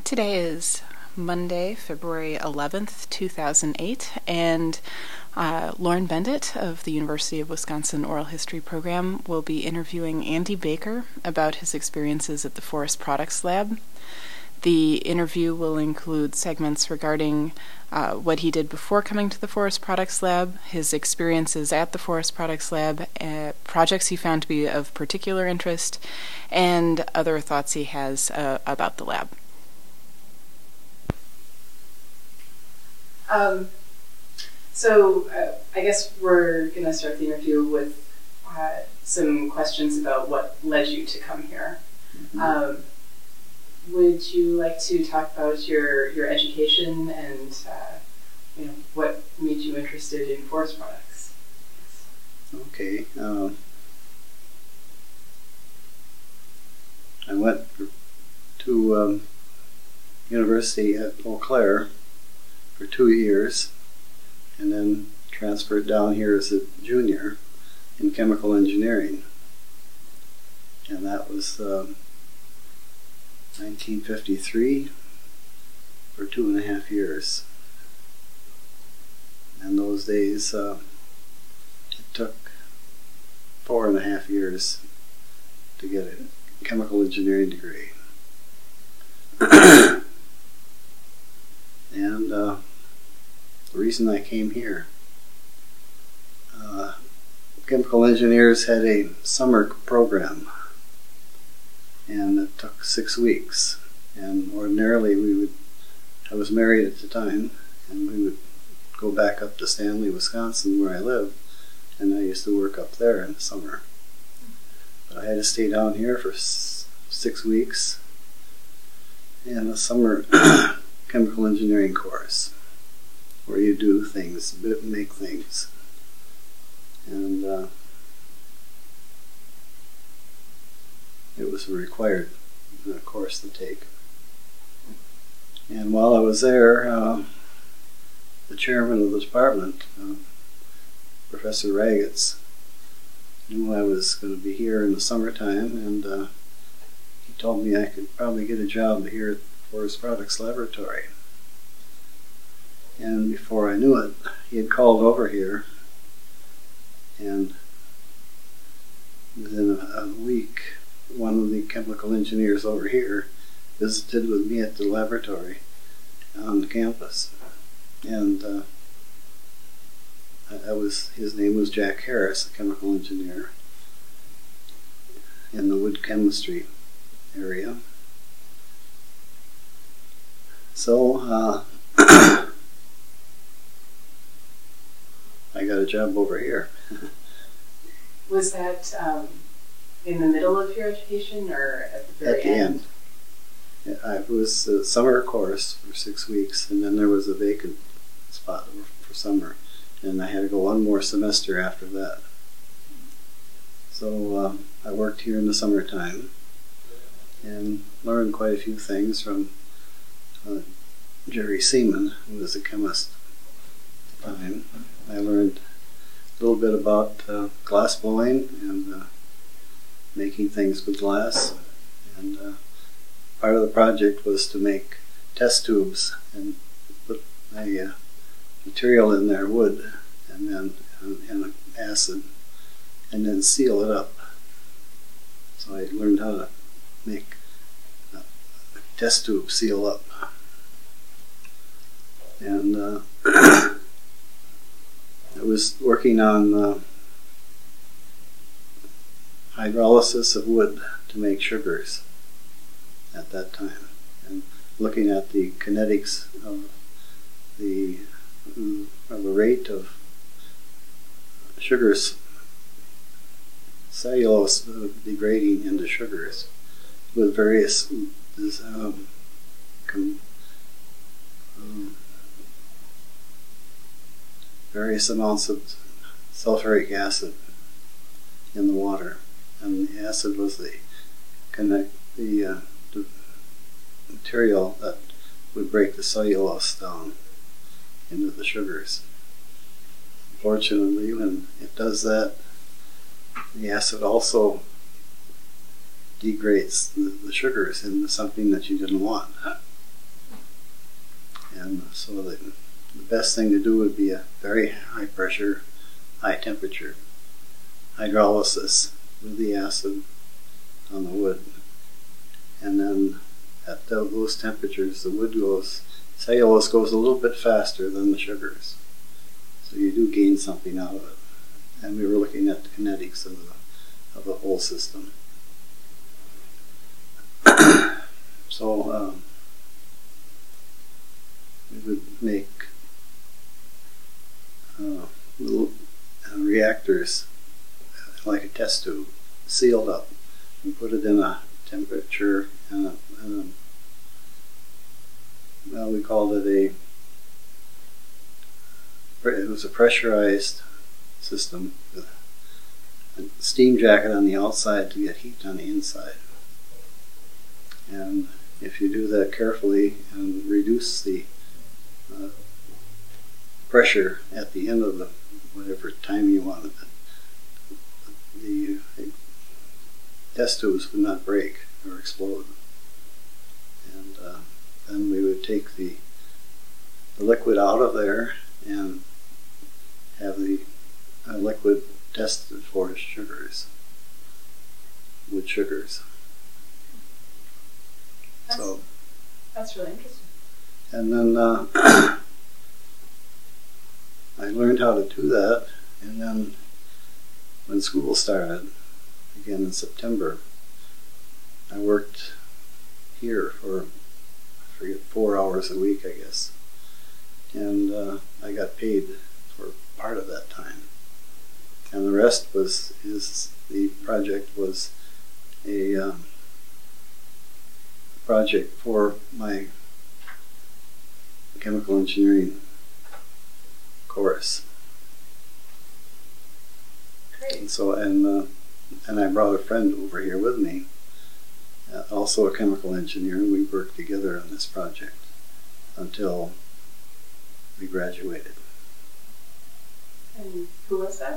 Today is Monday, February 11th, 2008, and Lauren Bendit of the University of Wisconsin Oral History Program will be interviewing Andy Baker about his experiences at the Forest Products Lab. The interview will include segments regarding what he did before coming to the Forest Products Lab, his experiences at the Forest Products Lab, projects he found to be of particular interest, and other thoughts he has about the lab. I guess we're going to start the interview with some questions about what led you to come here. Mm-hmm. Would you like to talk about your education and what made you interested in forest products? Okay. I went to university at Eau Claire for 2 years, and then transferred down here as a junior in chemical engineering. And that was 1953 for 2.5 years. And those days it took 4.5 years to get a chemical engineering degree. And the reason I came here, chemical engineers had a summer program, and it took 6 weeks. And ordinarily I was married at the time, and we would go back up to Stanley, Wisconsin, where I live, and I used to work up there in the summer. But I had to stay down here for 6 weeks in a summer chemical engineering course, where you do things, make things. And it was a required course to take. And while I was there, the chairman of the department, Professor Ragetz, knew I was going to be here in the summertime, and he told me I could probably get a job here at Forest Products Laboratory. And before I knew it, he had called over here, and within a week, one of the chemical engineers over here visited with me at the laboratory on the campus. And his name was Jack Harris, a chemical engineer in the wood chemistry area. So I got a job over here. Was that in the middle of your education or at the very end? Yeah, it was a summer course for 6 weeks, and then there was a vacant spot for summer, and I had to go one more semester after that. So I worked here in the summertime and learned quite a few things from Jerry Seaman, who was a chemist at the time. I learned a little bit about glass blowing and making things with glass. And part of the project was to make test tubes and put a material in there, wood, and then and acid, and then seal it up. So I learned how to make a test tube seal up. And I was working on hydrolysis of wood to make sugars at that time, and looking at the kinetics of the rate of sugars, cellulose degrading into sugars with various various amounts of sulfuric acid in the water, and the acid was the material that would break the cellulose down into the sugars. Fortunately, when it does that, the acid also degrades the sugars into something that you didn't want. And so the best thing to do would be a very high pressure, high temperature hydrolysis with the acid on the wood. And then at those temperatures, cellulose goes a little bit faster than the sugars. So you do gain something out of it. And we were looking at the kinetics of the whole system. So we would make little reactors like a test tube, sealed up, and put it in a temperature and well, we called it it was a pressurized system with a steam jacket on the outside to get heat on the inside. And if you do that carefully and reduce the pressure at the end of the whatever time you wanted it, the test tubes would not break or explode. And then we would take the liquid out of there and have the liquid tested for sugars, wood sugars. That's really interesting. And then I learned how to do that, and then when school started, again in September, I worked here for, I forget, 4 hours a week, I guess. And I got paid for part of that time. And the rest the project was a project for my chemical engineering course. Great. And so, and I brought a friend over here with me, also a chemical engineer, and we worked together on this project until we graduated. And who was that?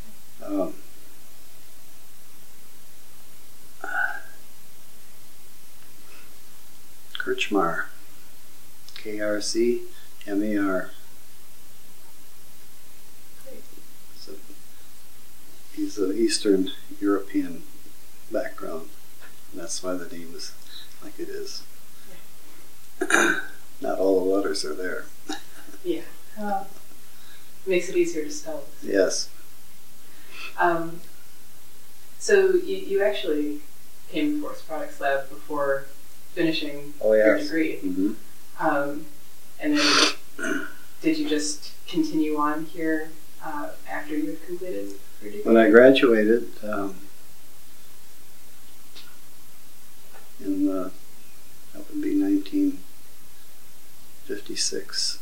Krcmar, Krcmar. So he's an Eastern European background, and that's why the name is like it is. Yeah. Not all the letters are there. Yeah. Makes it easier to spell. Yes. So you actually came to Forest Products Lab before finishing your degree. Mm-hmm. And then did you just continue on here after you had completed your degree? When I graduated in that would be 1956,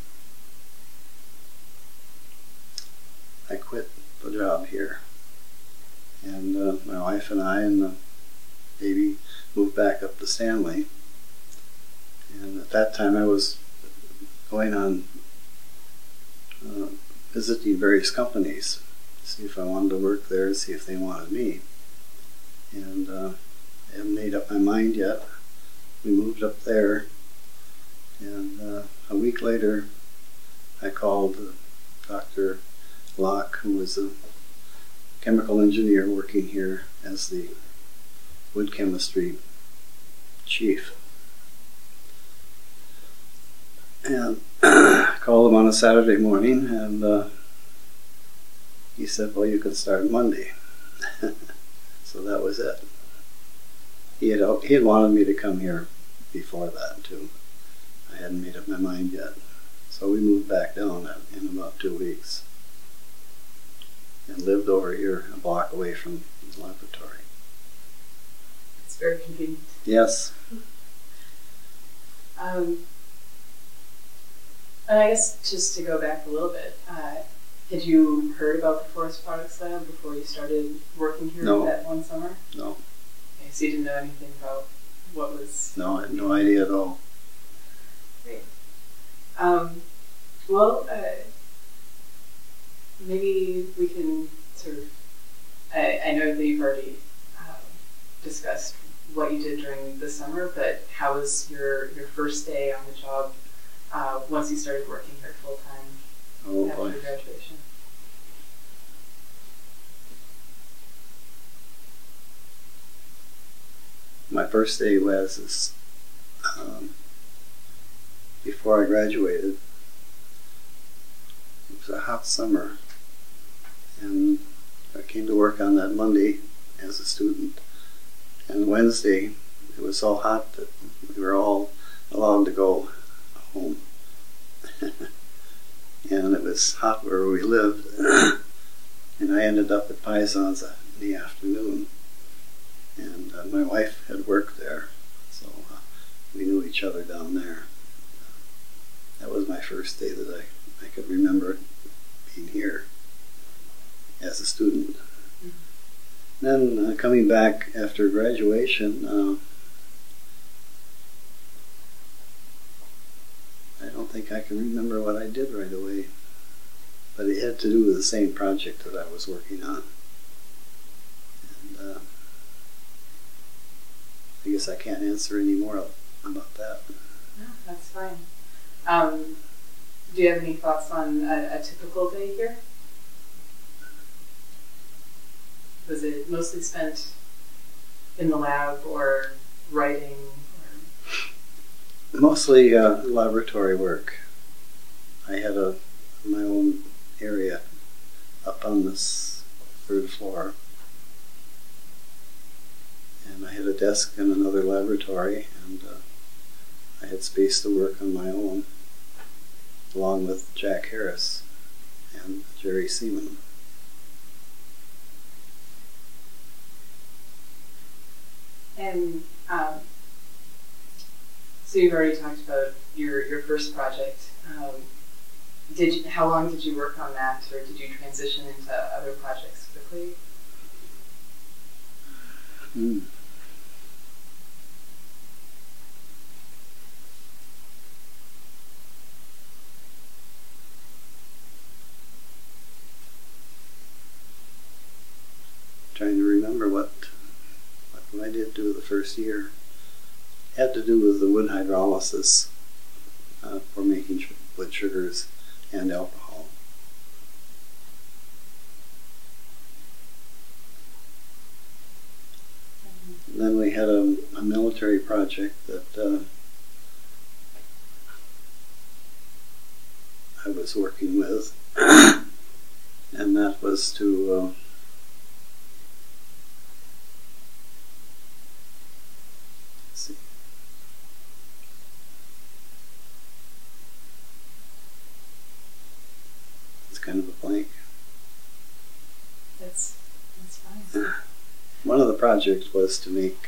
I quit the job here, and my wife and I and the baby moved back up to Stanley. And at that time I was going on visiting various companies to see if I wanted to work there and see if they wanted me. And I haven't made up my mind yet. We moved up there, and a week later I called Dr. Locke, who was a chemical engineer working here as the wood chemistry chief. And I called him on a Saturday morning, and he said, well, you can start Monday. So that was it. He had wanted me to come here before that, too. I hadn't made up my mind yet. So we moved back down in about 2 weeks and lived over here a block away from the laboratory. It's very convenient. Yes. And I guess just to go back a little bit, had you heard about the Forest Products Lab before you started working here that one summer? No. Okay, so you didn't know anything about what was... No, I had no idea at all. Great. Well, maybe we can sort of... I know that you've already discussed what you did during the summer, but how was your first day on the job once you started working here full time after your graduation? My first day was before I graduated. It was a hot summer, and I came to work on that Monday as a student. And Wednesday, it was so hot that we were all allowed to go home. And it was hot where we lived. And I ended up at Pisons in the afternoon. And my wife had worked there, so we knew each other down there. That was my first day that I could remember being here as a student. Then coming back after graduation, I don't think I can remember what I did right away, but it had to do with the same project that I was working on. And I guess I can't answer any more about that. No, that's fine. Do you have any thoughts on a typical day here? Was it mostly spent in the lab or writing? Mostly laboratory work. I had my own area up on this third floor. And I had a desk in another laboratory, and I had space to work on my own, along with Jack Harris and Jerry Seaman. And so you've already talked about your first project. How long did you work on that, or did you transition into other projects quickly? Trying to remember what I did do the first year. It had to do with the wood hydrolysis for making wood sugars and alcohol. And then we had a military project that I was working with, and that was to kind of a blank. That's fine. One of the projects was to make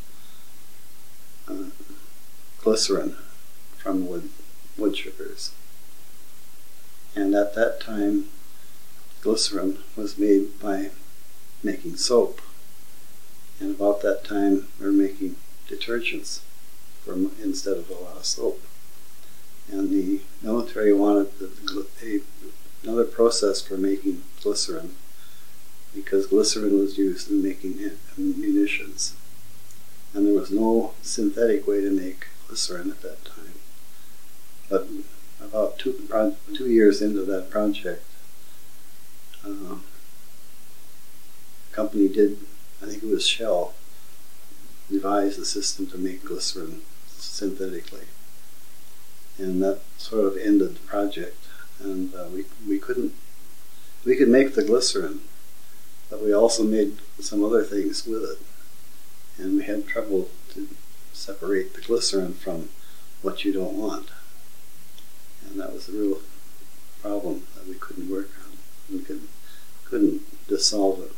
glycerin from wood sugars. And at that time, glycerin was made by making soap. And about that time, we were making detergents instead of a lot of soap. And the military wanted another process for making glycerin, because glycerin was used in making munitions. And there was no synthetic way to make glycerin at that time. But about 2 years into that project, a company did, I think it was Shell, devised a system to make glycerin synthetically. And that sort of ended the project. And we could make the glycerin, but we also made some other things with it. And we had trouble to separate the glycerin from what you don't want. And that was a real problem that we couldn't work on. We couldn't just solve it.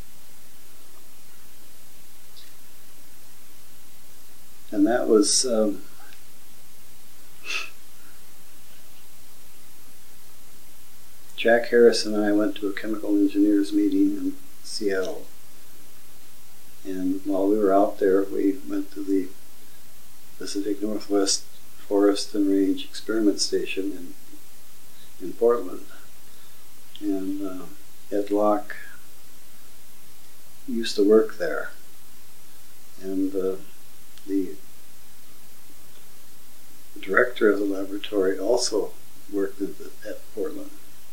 And that was Jack Harris and I went to a chemical engineers meeting in Seattle. And while we were out there, we went to the Pacific Northwest Forest and Range Experiment Station in Portland. And Ed Locke used to work there. And the director director of the laboratory also worked at Portland.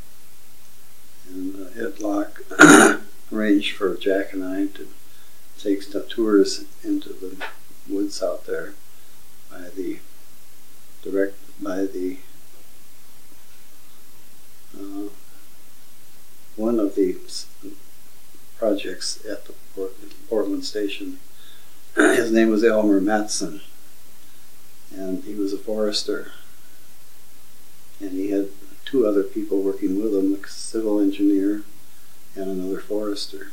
And Ed Locke arranged for Jack and I to take tours into the woods out there by one of the projects at the Portland station. His name was Elmer Matson, and he was a forester, and he had two other people working with him, a civil engineer and another forester.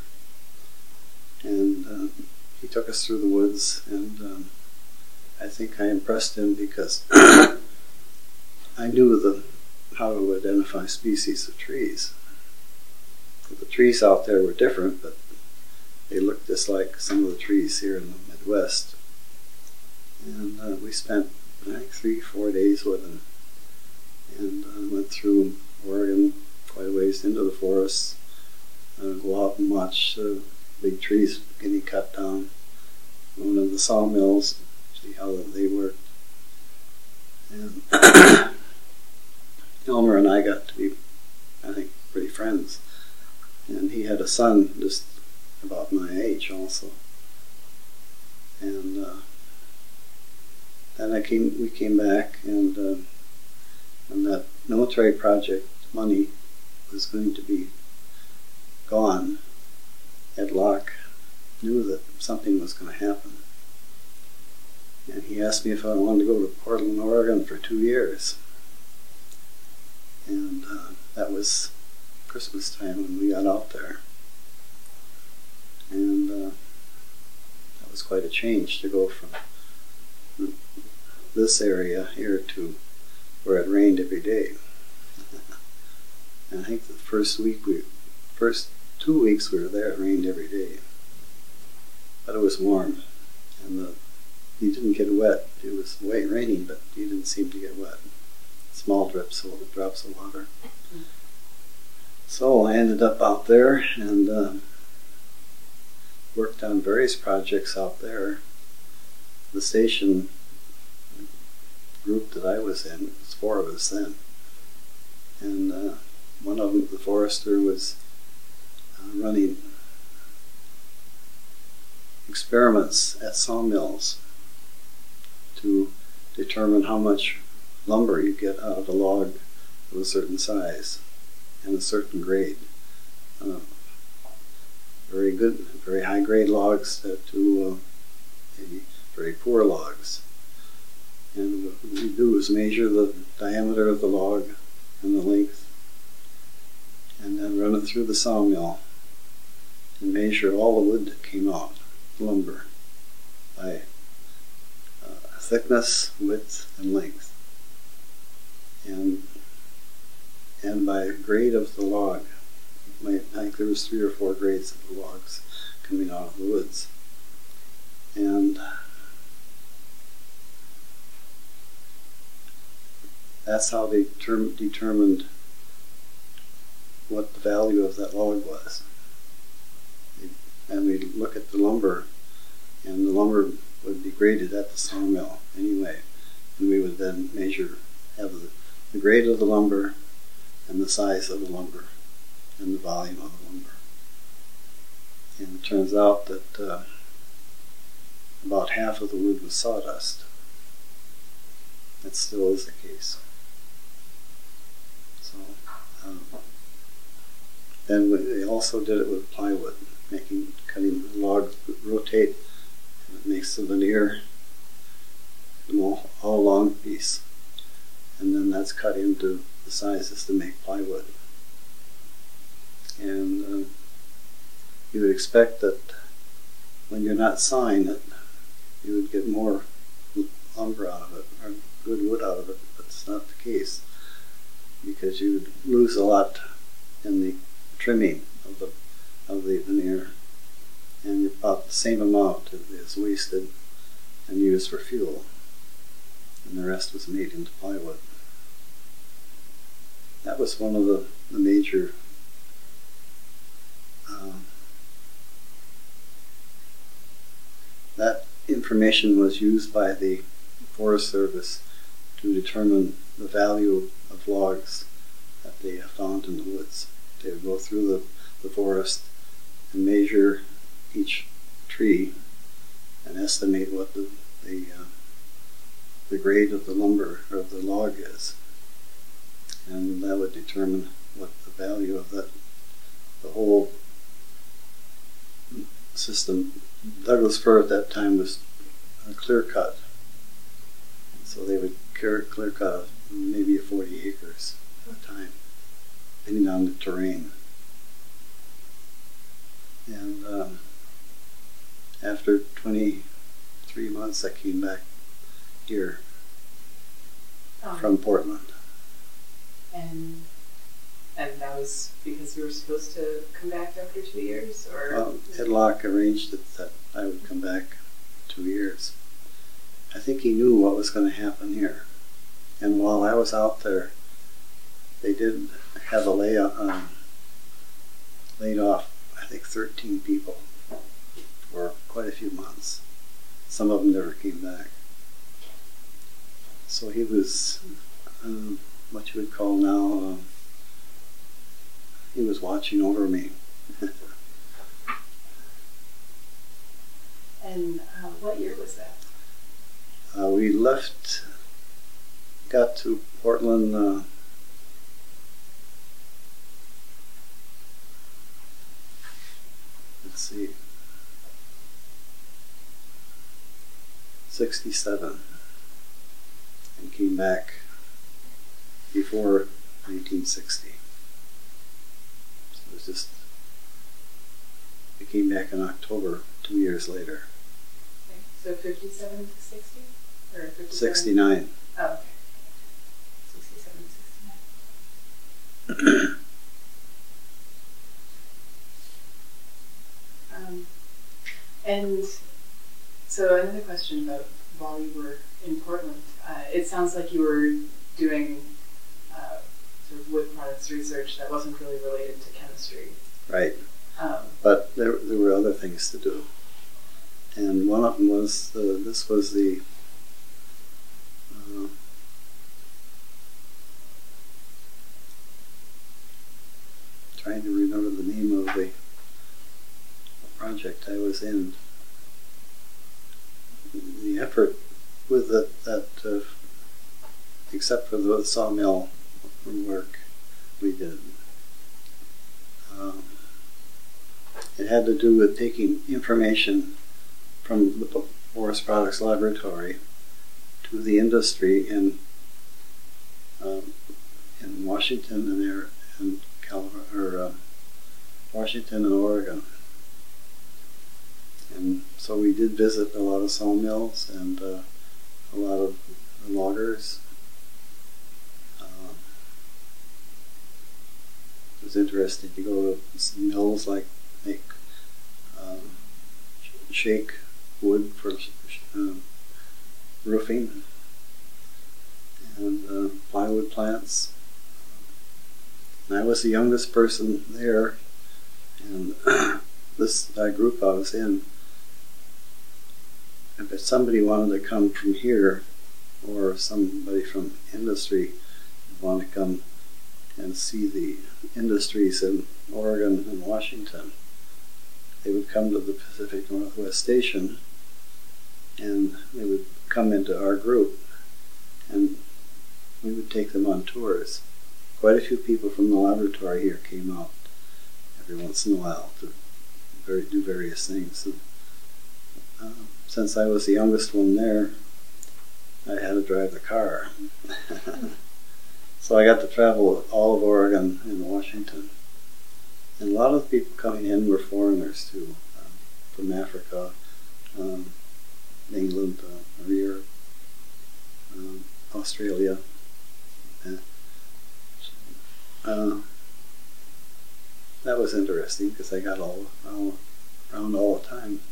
And he took us through the woods, and I think I impressed him because I knew how to identify species of trees. The trees out there were different, but they looked just like some of the trees here in the Midwest. And we spent, I think, 3-4 days with him, and went through Oregon quite a ways into the forests, go out and watch big trees getting cut down, one of the sawmills, see how they worked. And Elmer and I got to be, I think, pretty friends. And he had a son just about my age also. And then we came back, and when that military project money was going to be gone, Ed Locke knew that something was going to happen. And he asked me if I wanted to go to Portland, Oregon for 2 years. And that was Christmas time when we got out there. And that was quite a change to go from this area here to where it rained every day. And I think the first 2 weeks we were there, it rained every day. But it was warm, and you didn't get wet. It was raining, but you didn't seem to get wet. Small drops of water. So I ended up out there and worked on various projects out there. The station group that I was in, it was 4 of us then, and one of them, the forester, was running experiments at sawmills to determine how much lumber you get out of a log of a certain size and a certain grade. Very good, very high grade logs to maybe very poor logs. And what we do is measure the diameter of the log and the length, and then run it through the sawmill and measure all the wood that came out, lumber, by thickness, width, and length, and by grade of the log. I think there was 3 or 4 grades of the logs coming out of the woods, and that's how they determined what the value of that log was. And we look at the lumber, and the lumber would be graded at the sawmill anyway, and we would then have the grade of the lumber and the size of the lumber and the volume of the lumber. And it turns out that about half of the wood was sawdust. That still is the case. So then they also did it with plywood, cutting the log rotate, and it makes the veneer all long piece, and then that's cut into the sizes to make plywood. And you would expect that when you're not sawing it, you would get more lumber out of it, or good wood out of it, but it's not the case, because you would lose a lot in the trimming of the veneer, and about the same amount is wasted and used for fuel, and the rest was made into plywood. That was one of the major that information was used by the Forest Service to determine the value of logs that they found in the woods. They would go through the forest and measure each tree and estimate what the grade of the lumber or of the log is, and that would determine what the value of the whole system. Douglas fir at that time was clear cut, so they would clear cut maybe 40 acres at a time, depending on the terrain. And after 23 months, I came back here from Portland. And that was because you were supposed to come back after 2 years, or? Well, Ed Locke arranged it that I would come back 2 years. I think he knew what was going to happen here. And while I was out there, they did have a laid off, I think, 13 people for quite a few months. Some of them never came back. So he was what you would call now, he was watching over me. And what year was that? We left, got to Portland, let's see, 67, and came back before 1960. So it was just, we came back in October 2 years later. Okay. So 57 to 60? Or 57? 69. Oh, okay. 67 to 69. And so another question about while you were in Portland, it sounds like you were doing sort of wood products research that wasn't really related to chemistry. Right. But there were other things to do. And one of them was, this was the trying to remember the name of the project I was in. The effort with that except for the sawmill work we did, it had to do with taking information from the Forest Products Laboratory to the industry in Washington and Washington and Oregon. And so we did visit a lot of sawmills and a lot of loggers. It was interesting to go to some mills like make shake wood for roofing and plywood plants. And I was the youngest person there, and this group I was in, if somebody wanted to come from here, or somebody from industry wanted to come and see the industries in Oregon and Washington, they would come to the Pacific Northwest Station, and they would come into our group, and we would take them on tours. Quite a few people from the laboratory here came out every once in a while to do various things. And, since I was the youngest one there, I had to drive the car. So I got to travel all of Oregon and Washington. And a lot of the people coming in were foreigners too, from Africa, England, or Europe, Australia. That was interesting because I got all around all the time.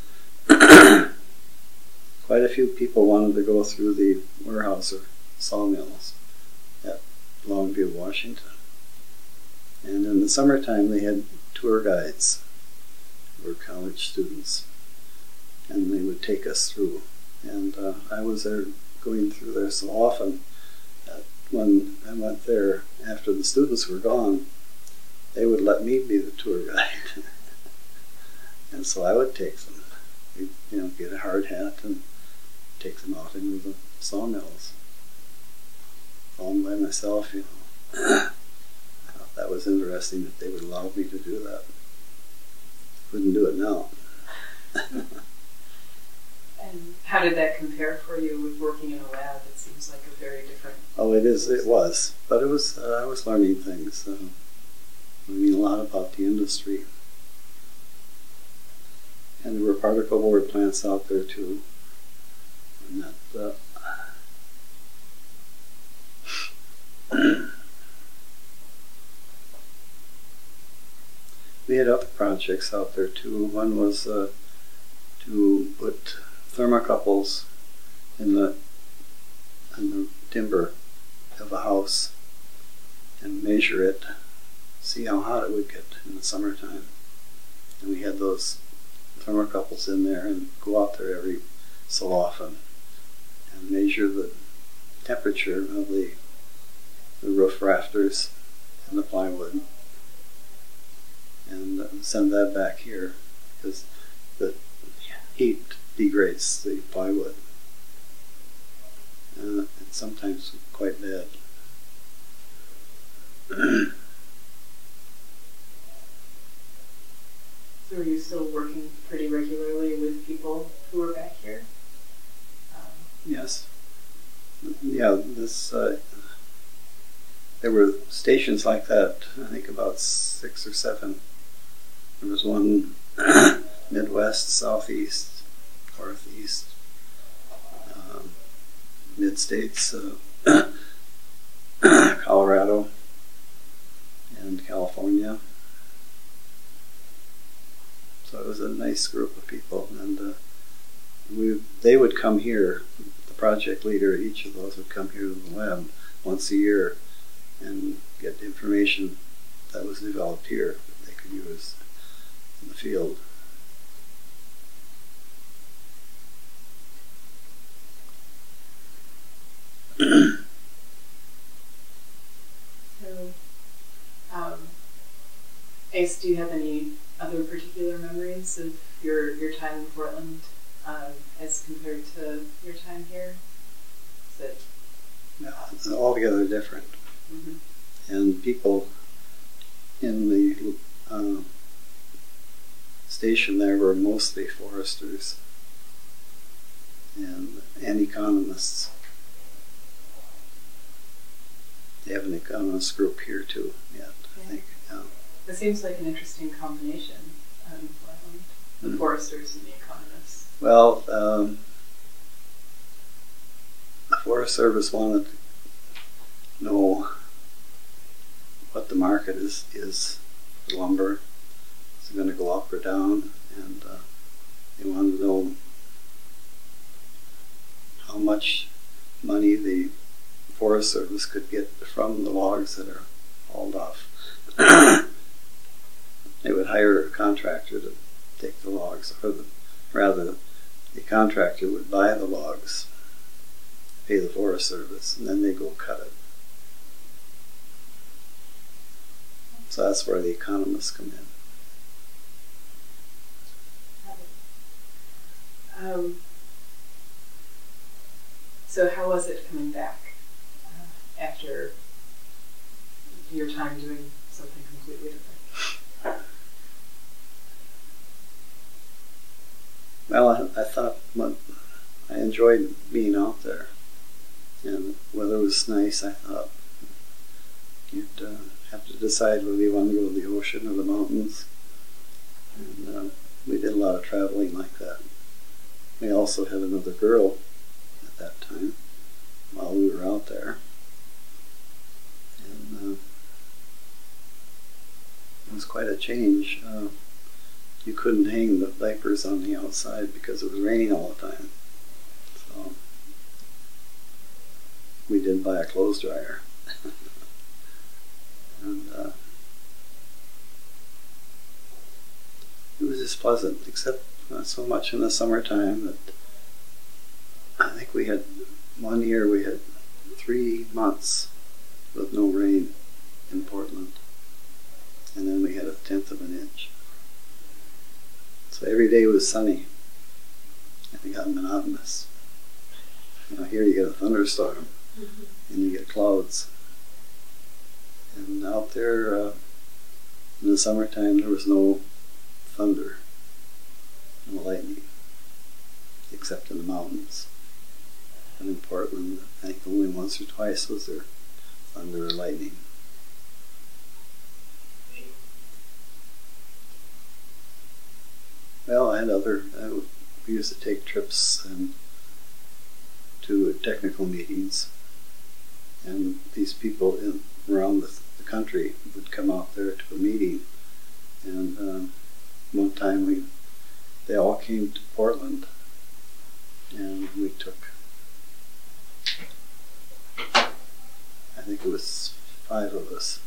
Quite a few people wanted to go through the Weyerhaeuser sawmills at Longview, Washington. And in the summertime they had tour guides who were college students, and they would take us through. And I was their going through there so often that when I went there after the students were gone, they would let me be the tour guide. And so I would take them. We'd, get a hard hat and take them out into the sawmills. All by myself, I thought that was interesting that they would allow me to do that. Wouldn't do it now. And how did that compare for you with working in a lab? It seems like a very different... Oh, it was. But it was, I was learning things. Learning a lot about the industry. And there were particle board plants out there too. And that, we had other projects out there too. One was to put thermocouples in the timber of a house and measure it, see how hot it would get in the summertime. And we had those thermocouples in there and go out there every so often and measure the temperature of the roof rafters and the plywood and send that back here because the heat degrades the plywood. It's sometimes quite bad. So are you still working pretty regularly with people who are back here? Yes. Yeah, there were stations like that, I think about 6 or 7. There was one Midwest, Southeast, Northeast, Mid-States, Colorado, and California. So it was a nice group of people, and they would come here. The project leader at each of those would come here to the lab once a year and get information that was developed here that they could use in the field. So, Ace, do you have any other particular memories of your time in Portland as compared to your time here? Is it... Yeah, altogether different. Mm-hmm. And people in the station there were mostly foresters and economists. They have an economist group here too, yet, I think. Yeah. It seems like an interesting combination in Portland, the foresters and the economists. Well, the Forest Service wanted to know what the market is for lumber. Is it going to go up or down? And they wanted to know how much money the Forest Service could get from the logs that are hauled off. They would hire a contractor to take the logs, or rather, the contractor would buy the logs, pay the Forest Service, and then they go cut it. So that's where the economists come in. So how was it coming back after your time doing something completely different? Well, I thought I enjoyed being out there, and weather was nice. I thought you'd have to decide whether you want to go to the ocean or the mountains, and we did a lot of traveling like that. We also had another girl at that time while we were out there, and it was quite a change. You couldn't hang the diapers on the outside because it was raining all the time. So we did buy a clothes dryer. And it was just pleasant, except not so much in the summertime that think we had, one year we had 3 months with no rain in Portland. And then we had 1/10 of an inch. So every day was sunny. I think got monotonous. You know, here you get a thunderstorm, and you get clouds. And out there in the summertime, there was no thunder, no lightning, except in the mountains. And in Portland, I think only once or twice was there thunder or lightning. Well, I had we used to take trips to technical meetings, and these people around the country would come out there to a meeting. And one time they all came to Portland, and we took, I think it was 5 of us.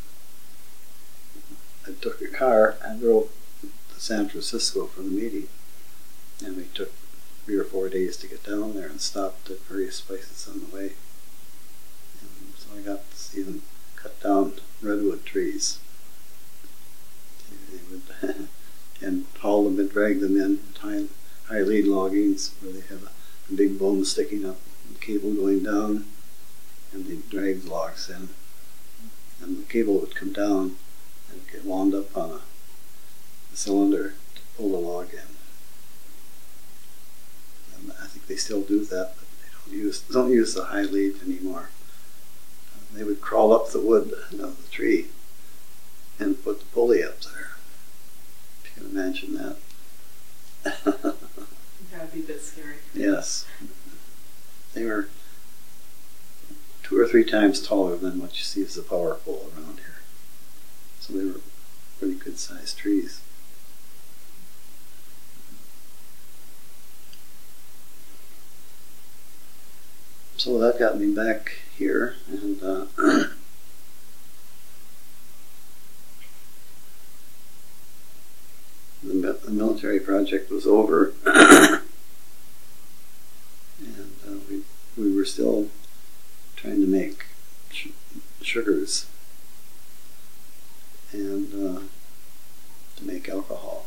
I took a car and drove to San Francisco for the meeting, and we took 3 or 4 days to get down there and stopped at various places on the way. And so I got to see them cut down redwood trees. They would and haul them and drag them in high lead loggings where they have a big boom sticking up, and cable going down, and they drag the logs in. And the cable would come down and get wound up on a cylinder to pull the log in. And I think they still do that, but they don't use the high lead anymore. They would crawl up the wood of the tree and put the pulley up there. If you can imagine that. That would be a bit scary. Yes. They were 2 or 3 times taller than what you see as a power pole around here. So they were pretty good sized trees. So that got me back here, and the military project was over, and we were still trying to make sugars and to make alcohol.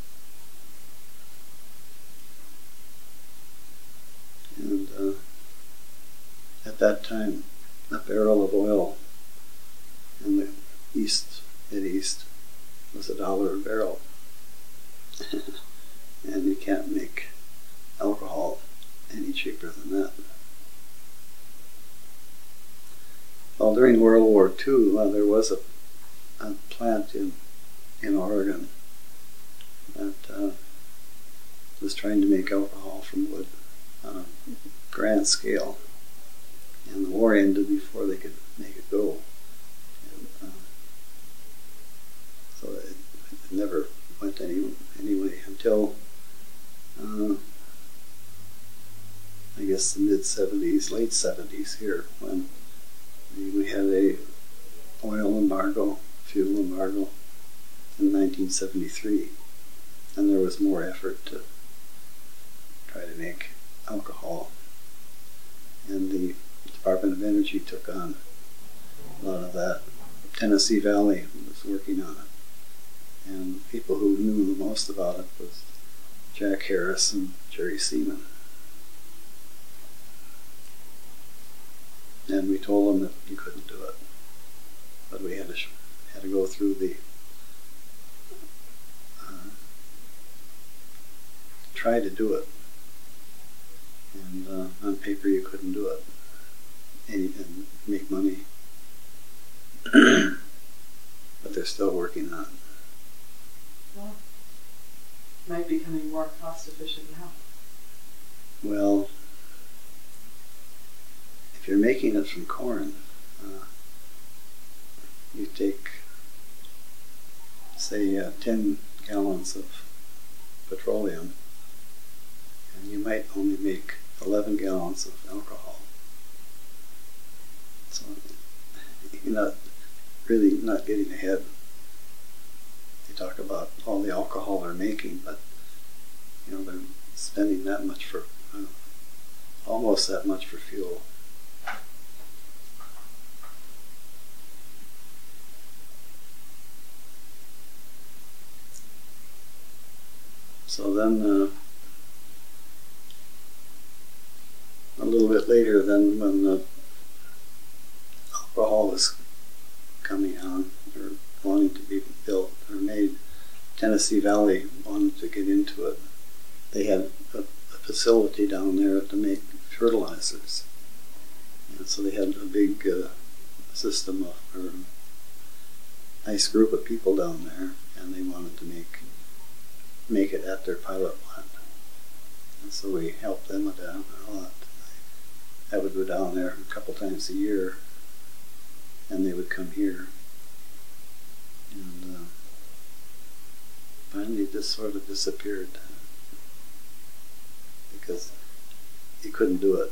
And at that time, a barrel of oil in the Mid-East was $1 a barrel. And you can't make alcohol any cheaper than that. Well, during World War II, there was a plant in Oregon that was trying to make alcohol from wood on a grand scale. And the war ended before they could make it go. And, so it never went anyway until I guess the mid-70s, late 70s here, when we had a oil embargo, fuel embargo in 1973, and there was more effort to try to make alcohol, and the Department of Energy took on a lot of that. Tennessee Valley was working on it, and people who knew the most about it was Jack Harris and Jerry Seaman. And we told them that we couldn't do it, but we had to go through the try to do it, and on paper you couldn't do it and make money. But they're still working on it. Well, might be becoming more cost efficient now. Well, if you're making it from corn, you take, say, 10 gallons of petroleum, and you might only make 11 gallons of alcohol. So you're not getting ahead. They talk about all the alcohol they're making, but they're spending that much for almost that much for fuel. So then a little bit later, then when the alcohol was coming on or wanting to be built or made, Tennessee Valley wanted to get into it. They had a facility down there to make fertilizers. And so they had a big system of, or a nice group of people down there, and they wanted to make it at their pilot plant. And so we helped them with that a lot. I would go down there a couple times a year, and they would come here. And finally it just sort of disappeared because you couldn't do it.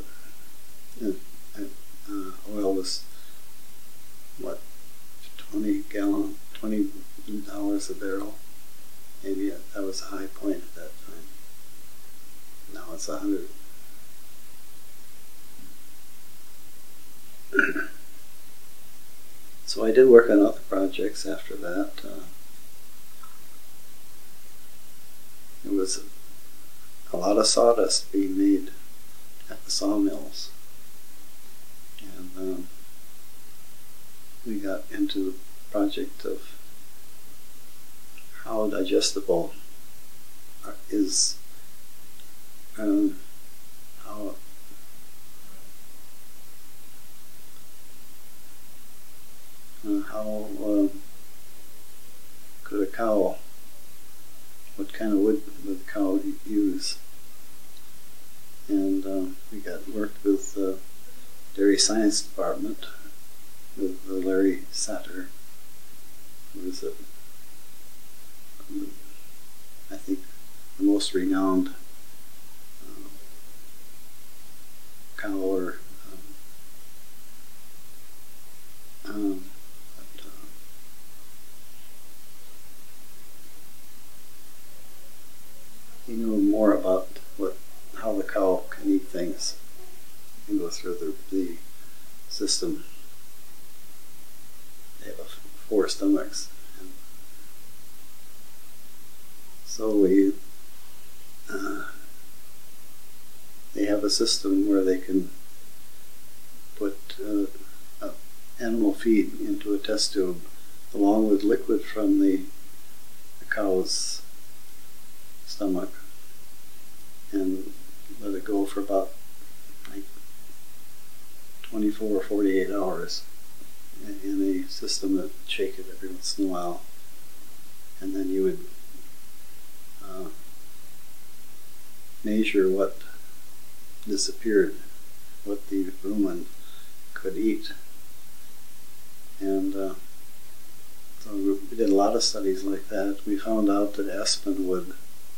Oil was, what, $20 a barrel? Maybe that was a high point at that time. Now it's 100. So I did work on other projects after that. There was a lot of sawdust being made at the sawmills. And we got into the project of how digestible is, how could a cow, what kind of wood would a cow use? And we worked with the Dairy Science Department with Larry Satter, who was I think the most renowned cow he knew more about how the cow can eat things and go through the system. They have 4 stomachs. And so they have a system where they can put animal feed into a test tube along with liquid from the cow's stomach and let it go for about like 24 or 48 hours in a system that shake it every once in a while, and then you would measure what disappeared, what the rumen could eat. And so we did a lot of studies like that. We found out that aspen wood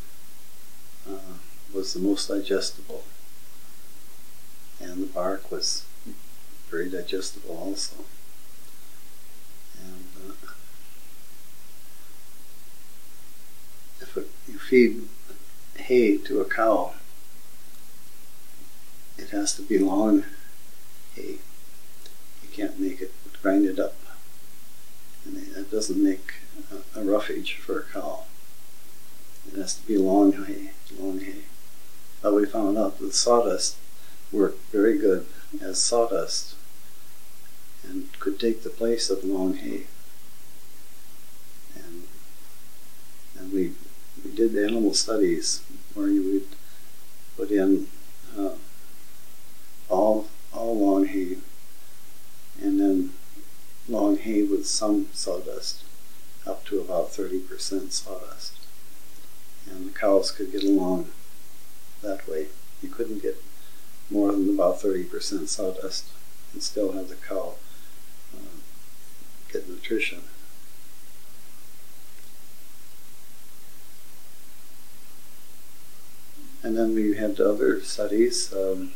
was the most digestible, and the bark was very digestible also. And if you feed hay to a cow, it has to be long hay. You can't make it, grind it up. And it doesn't make a roughage for a cow. It has to be long hay, long hay. But we found out that sawdust worked very good as sawdust and could take the place of long hay. And we did animal studies where you would put in all long hay, and then long hay with some sawdust, up to about 30% sawdust. And the cows could get along that way. You couldn't get more than about 30% sawdust and still have the cow get nutrition. And then we had other studies in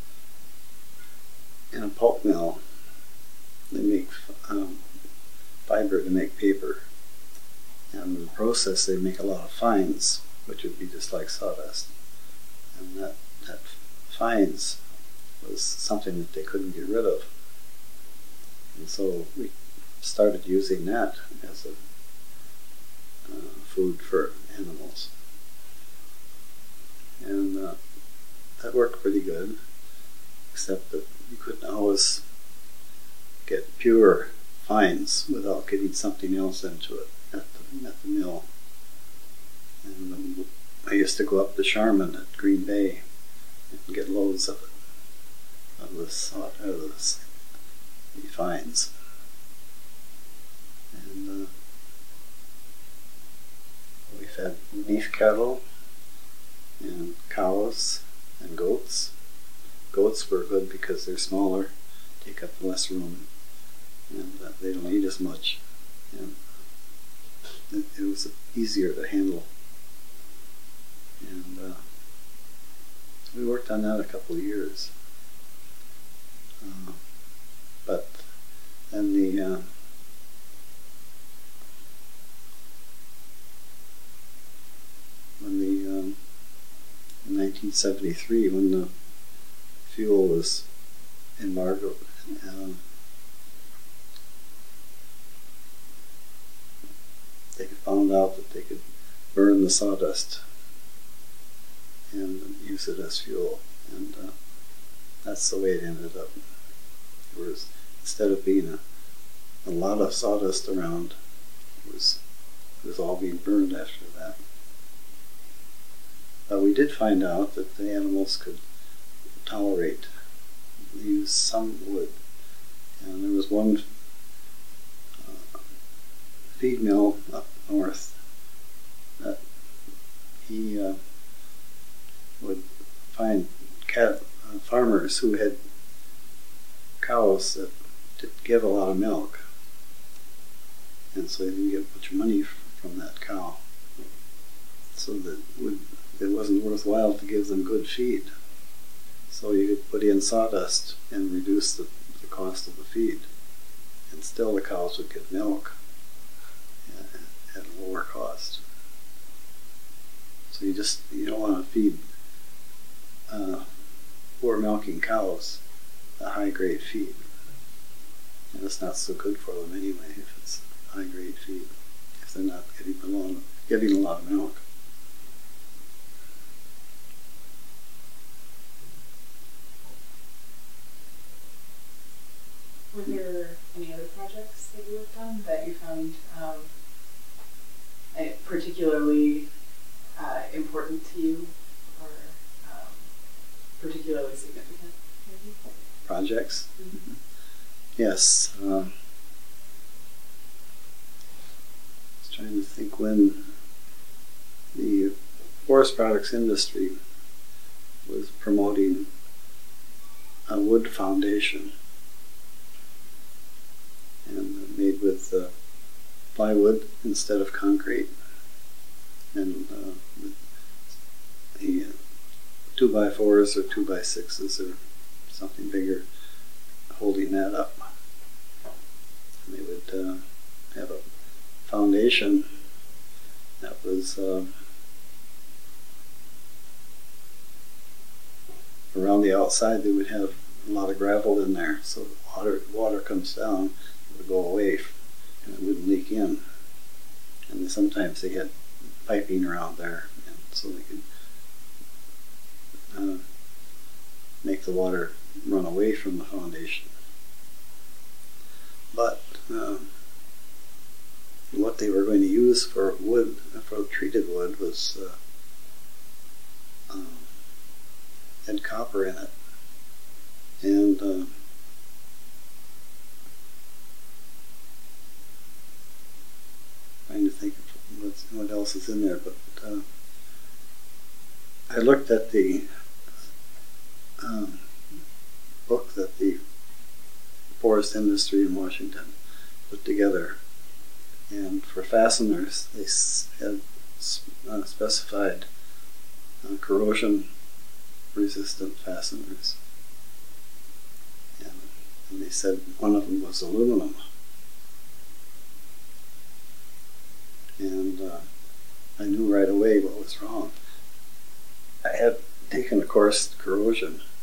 a pulp mill. They make fiber to make paper, and in the process they make a lot of fines, which would be just like sawdust. And that fines was something that they couldn't get rid of. And so we started using that as a food for animals. And that worked pretty good, except that you couldn't always get pure fines without getting something else into it at the mill. And I used to go up to Charmin at Green Bay and get loads of it, of the fines. And we fed beef cattle and cows and goats. Goats were good because they're smaller, take up less room, and they don't eat as much. And it was easier to handle. And we worked on that a couple of years. But then in 1973, when the fuel was embargoed, they found out that they could burn the sawdust and use it as fuel, and that's the way it ended up. There was, instead of being a lot of sawdust around, it was all being burned after that. But we did find out that the animals could tolerate, use some wood, and there was one feed mill up north that he would find farmers who had cows that didn't give a lot of milk, and so they didn't get much money from that cow, so that it wasn't worthwhile to give them good feed. So you could put in sawdust and reduce the cost of the feed, and still the cows would get milk at a lower cost. So you don't want to feed poor milking cows a high-grade feed. And it's not so good for them anyway if it's high-grade feed, if they're not giving a lot of milk. Were there any other projects that you worked on that you found particularly important to you, or particularly significant, maybe? Projects? Mm-hmm. Yes. I was trying to think when the forest products industry was promoting a wood foundation, and made with plywood instead of concrete, and the 2x4s or 2x6s or something bigger holding that up. And they would have a foundation that was around the outside. They would have a lot of gravel in there, so water comes down, it would go away and it wouldn't leak in. And sometimes they had piping around there, and so they could make the water run away from the foundation. But what they were going to use for wood, for treated wood, was had copper in it, and trying to think of what else is in there, but I looked at the book that the forest industry in Washington put together, and for fasteners they had specified corrosion resistant fasteners, and they said one of them was aluminum. And I knew right away what was wrong. I had taken a course in corrosion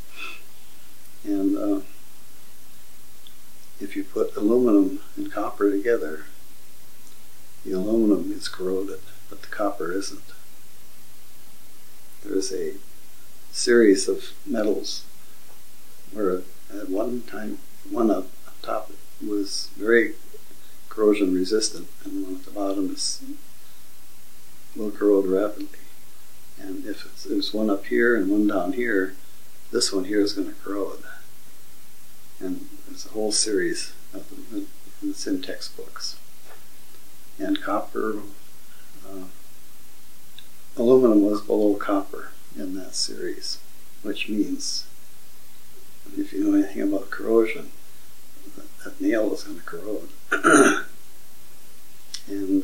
And if you put aluminum and copper together, the aluminum is corroded, but the copper isn't. There's a series of metals where at one time, one up top was very corrosion resistant, and one at the bottom will corrode rapidly. And if there's one up here and one down here, this one here is going to corrode. And there's a whole series of them. It's in textbooks. And copper, aluminum was below copper in that series, which means, if you know anything about corrosion, that nail is going to corrode. And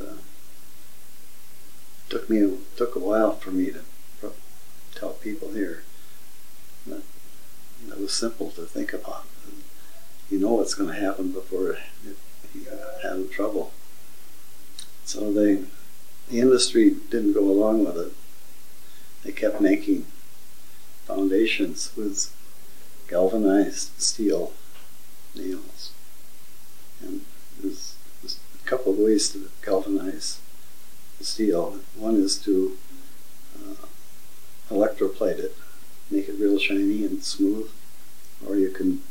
took a while for me to tell people here that it was simple to think about. You know what's going to happen before you have trouble. So the industry didn't go along with it. They kept making foundations with galvanized steel nails. And there's a couple of ways to galvanize the steel. One is to electroplate it, make it real shiny and smooth, or you can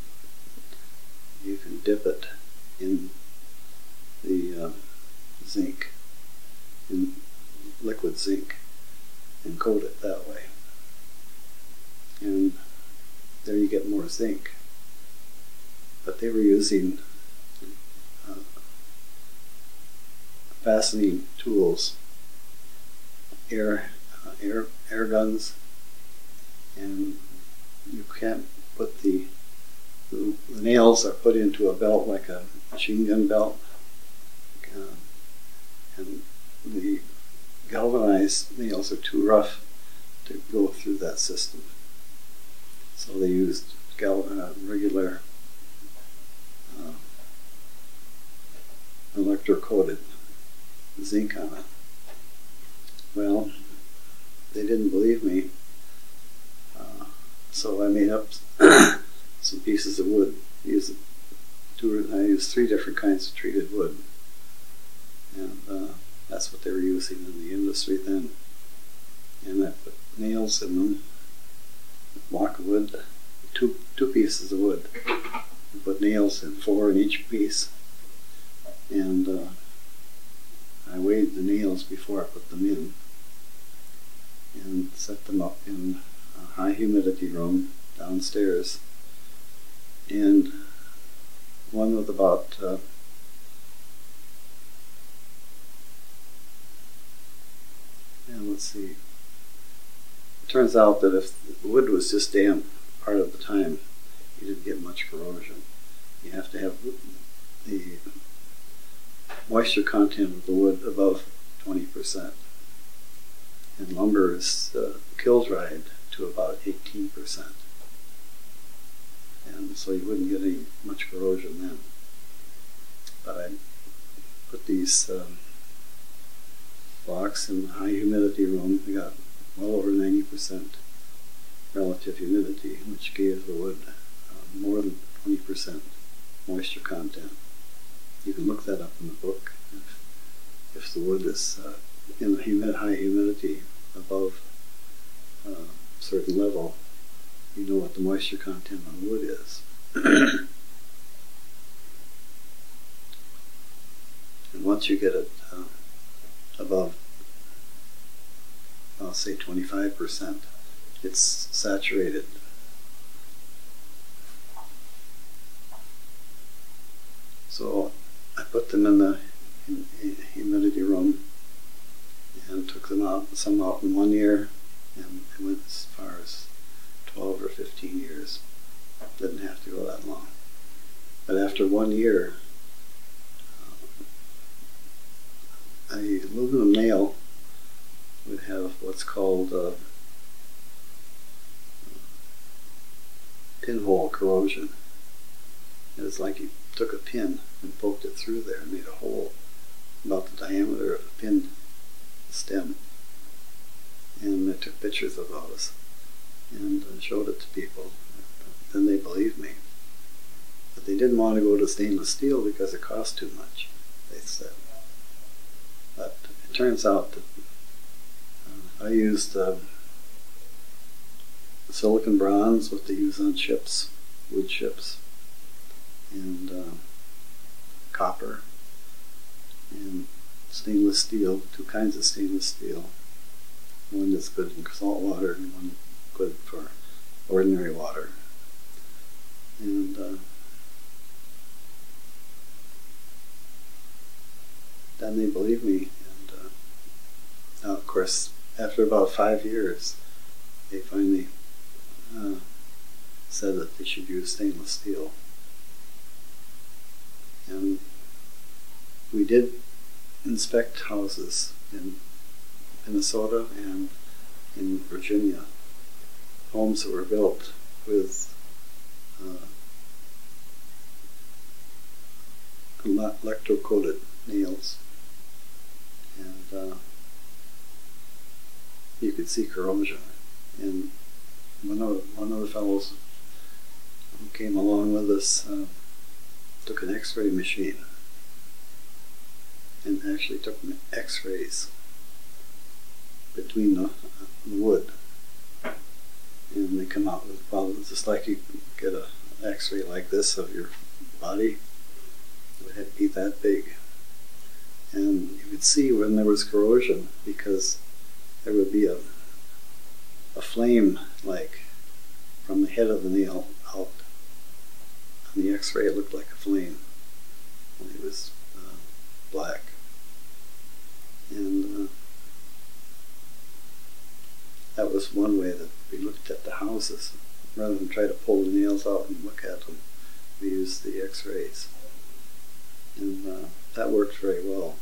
dip it in the zinc, in liquid zinc, and coat it that way. And there you get more zinc. But they were using fastening tools, air guns, and you can't put the nails are put into a belt like a machine gun belt, and the galvanized nails are too rough to go through that system. So they used regular electrocoated zinc on it. Well, they didn't believe me, so I made up some pieces of wood. I used 3 different kinds of treated wood, and that's what they were using in the industry then. And I put nails in them, a block of wood, two pieces of wood. I put nails in 4 in each piece, and I weighed the nails before I put them in, and set them up in a high humidity room downstairs. And one with about let's see. It turns out that if the wood was just damp part of the time, you didn't get much corrosion. You have to have the moisture content of the wood above 20%. And lumber is kiln dried to about 18%. And so you wouldn't get any much corrosion then. But I put these blocks in a high humidity room. We got well over 90% relative humidity, which gave the wood more than 20% moisture content. You can look that up in the book. If the wood is in a high humidity above a certain level, you know what the moisture content on wood is. And once you get it above, I'll say 25%, it's saturated. So I put them in the humidity room and took them out, some out in 1 year, and it went as far as 12 or 15 years. Didn't have to go that long. But after 1 year, a aluminum nail would have what's called pinhole corrosion. It's like you took a pin and poked it through there and made a hole about the diameter of a pin stem. And I took pictures of those and showed it to people. then they believed me. But they didn't want to go to stainless steel because it cost too much, they said. But it turns out that I used silicon bronze, what they use on ships, wood ships, and copper, and stainless steel, two kinds of stainless steel. One that's good in salt water and one good for ordinary water. And then they believed me. And now, of course, after about 5 years, they finally said that they should use stainless steel. And we did inspect houses in Minnesota and in Virginia, homes that were built with electrocoated nails, and you could see corrosion. And one of the fellows who came along with us took an X-ray machine and actually took X-rays between the wood, and they come out with, well, just like you get an X-ray like this of your body, it would be that big, and you could see when there was corrosion because there would be a flame like from the head of the nail out. On the X-ray it looked like a flame when it was black. And that was one way that we looked at the houses. Rather than try to pull the nails out and look at them, we used the X-rays. And that worked very well.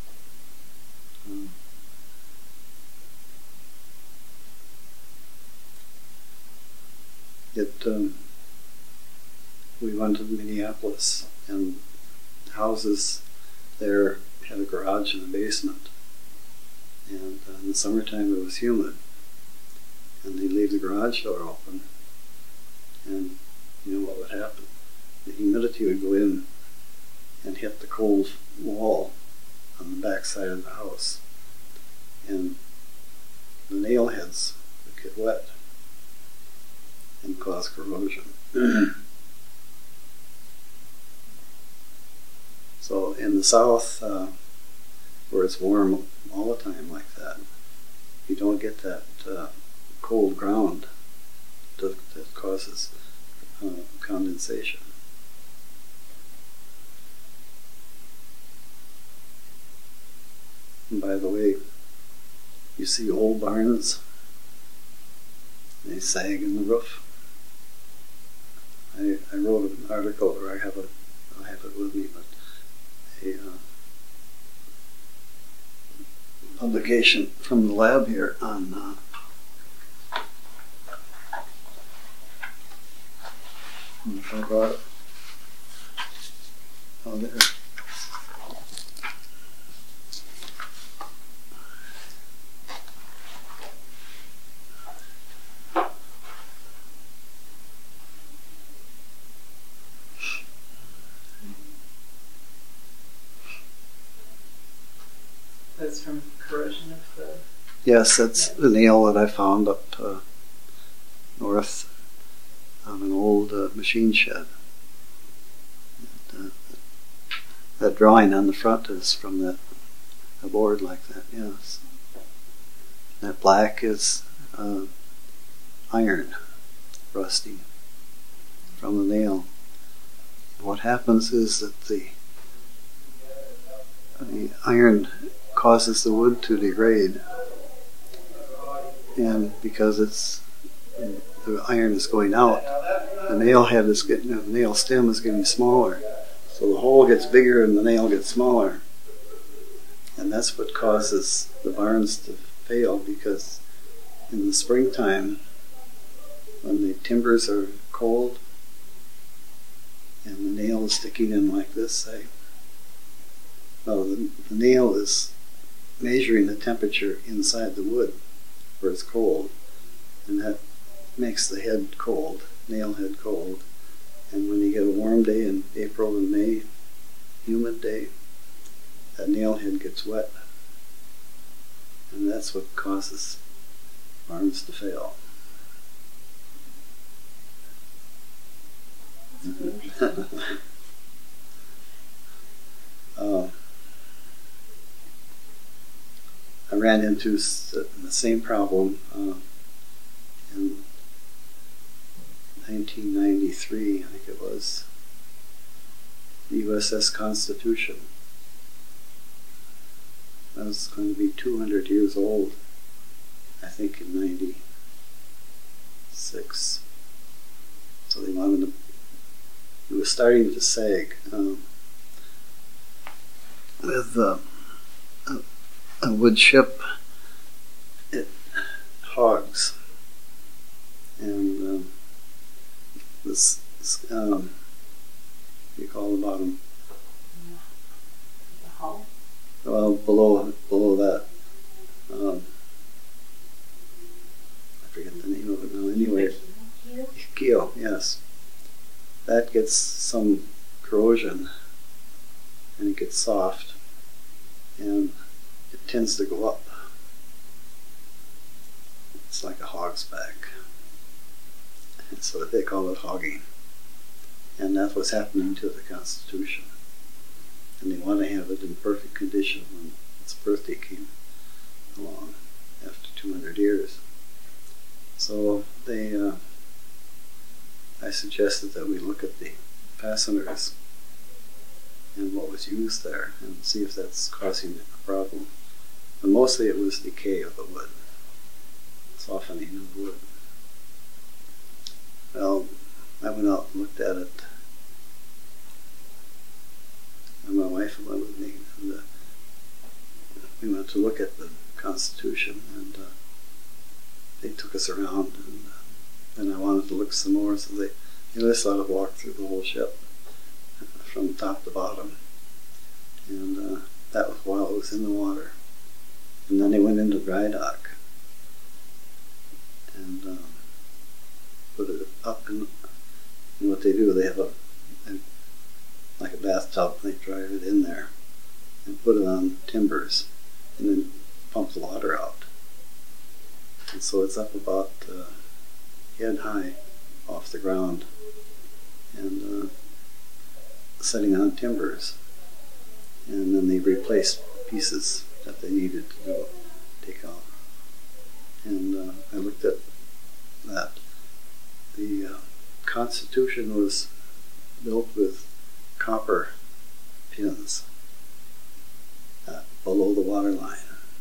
We went to Minneapolis, and houses there had a garage in the basement. And in the summertime it was humid. And they'd leave the garage door open, and you know what would happen? The humidity would go in and hit the cold wall on the back side of the house, and the nail heads would get wet and cause corrosion. So in the south, where it's warm all the time like that, you don't get that cold ground that causes condensation. And by the way, you see old barns, they sag in the roof. I wrote an article, or I have it with me, but a publication from the lab here on if I brought it. Oh, there. That's from corrosion of the... Yes, that's the nail that I found up north on an old machine shed. And, that drawing on the front is from a board like that, yes. That black is iron, rusty, from the nail. What happens is that the iron causes the wood to degrade, and because the iron is going out, the nail head is getting, the nail stem is getting smaller, so the hole gets bigger and the nail gets smaller, and that's what causes the barns to fail. Because in the springtime, when the timbers are cold and the nail is sticking in like this, the nail is measuring the temperature inside the wood where it's cold, and that makes the head cold, nailhead cold. And when you get a warm day in April and May, humid day, that nailhead gets wet. And that's what causes farms to fail. I ran into the same problem in 1993, I think it was, the USS Constitution. That was going to be 200 years old, I think, in 96. So they wanted to, it was starting to sag with a wood ship. It hogs, and this you call the bottom. The hull. Well, below that, I forget the name of it now. Anyway, keel, yes. That gets some corrosion, and it gets soft, and it tends to go up. It's like a hog's back. And so they call it hogging. And that's what's happening to the Constitution. And they want to have it in perfect condition when its birthday came along after 200 years. So I suggested that we look at the fasteners and what was used there and see if that's causing a problem. And mostly it was decay of the wood, softening of the wood. Well, I went out and looked at it, and my wife went with me, and we went to look at the Constitution, and they took us around, and then I wanted to look some more, so they just let us walk through the whole ship from top to bottom, and that was while it was in the water. And then they went into dry dock and put it up, and what they do, they have like a bathtub, and they drive it in there and put it on timbers and then pump the water out. And so it's up about head high off the ground and setting on timbers. And then they replaced pieces that they needed to take out. And I looked at that. The Constitution was built with copper pins below the water line.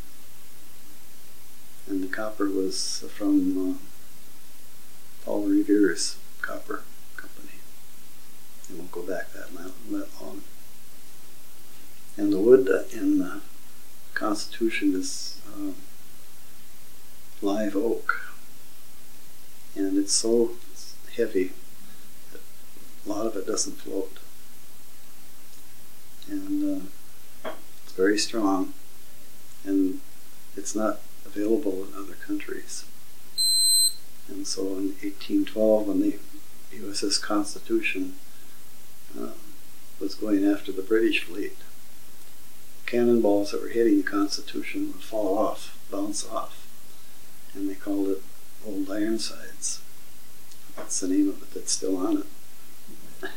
And the copper was from Paul Revere's copper company. It won't go back that long. And the wood in the Constitution is live oak. And it's so heavy that a lot of it doesn't float. And it's very strong, and it's not available in other countries. And so in 1812, when the USS Constitution was going after the British fleet, cannonballs that were hitting the Constitution would fall off, bounce off, and they called it Old Ironsides. That's the name of it that's still on it.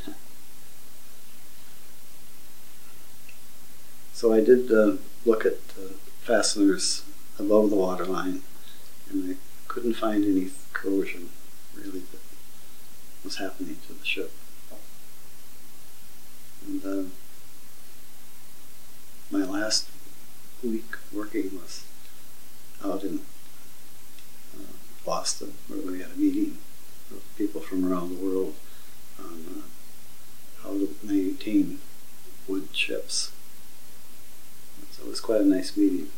So I did look at fasteners above the waterline, and I couldn't find any corrosion really that was happening to the ship. And my last week working was out in Boston, where we had a meeting with people from around the world on how to maintain wood ships. So it was quite a nice meeting.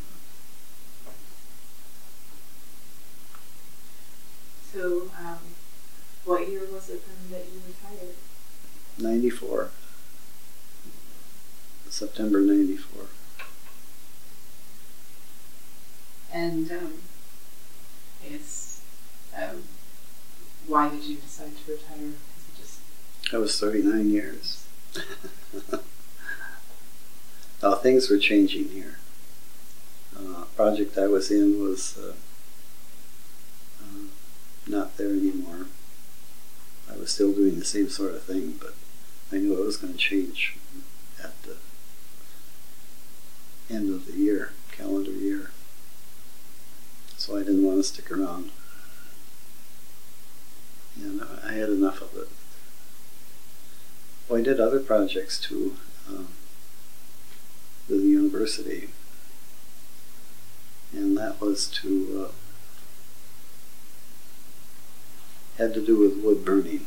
So, what year was it then that you retired? 94. September 94. And I guess Why did you decide to retire? I was 39 years. Things were changing here. Project I was in was not there anymore. I was still doing the same sort of thing, but I knew it was going to change at the end of the year, calendar year. So I didn't want to stick around. And I had enough of it. Well, I did other projects too with the university. And that was had to do with wood burning.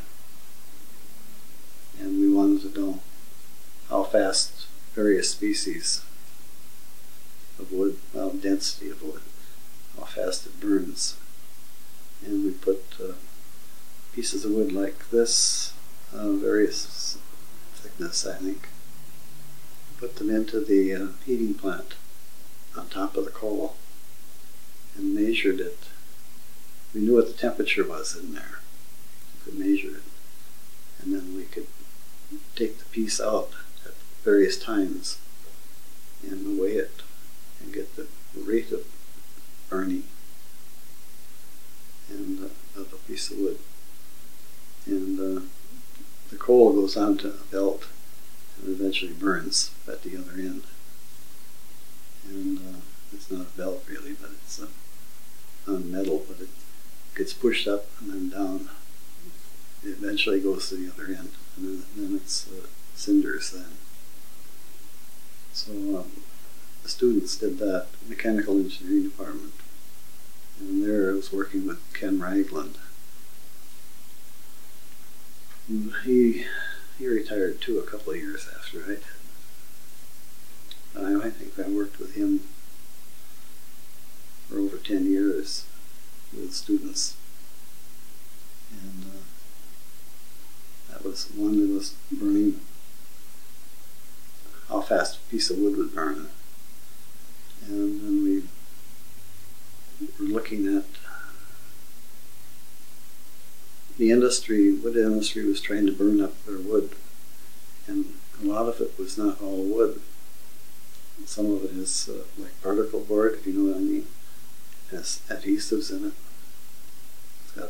And we wanted to know how fast various species of wood, density of wood, how fast it burns. And we put pieces of wood like this, various thickness, I think, put them into the heating plant on top of the coal and measured it. We knew what the temperature was in there. We could measure it. And then we could take the piece out at various times and weigh it and get the rate of burning and of a piece of wood. And the coal goes onto a belt and eventually burns at the other end. And it's not a belt really, but it's on metal, but it gets pushed up and then down. It eventually goes to the other end, and then it's cinders then. So the students did that, mechanical engineering department. And there I was working with Ken Ragland. He retired too a couple of years after I did. I think I worked with him for over 10 years with students. And that was one that was burning, how fast a piece of wood would burn. And then we were looking at the industry, wood industry was trying to burn up their wood. And a lot of it was not all wood. Some of it is like particle board, if you know what I mean. It has adhesives in it. It's got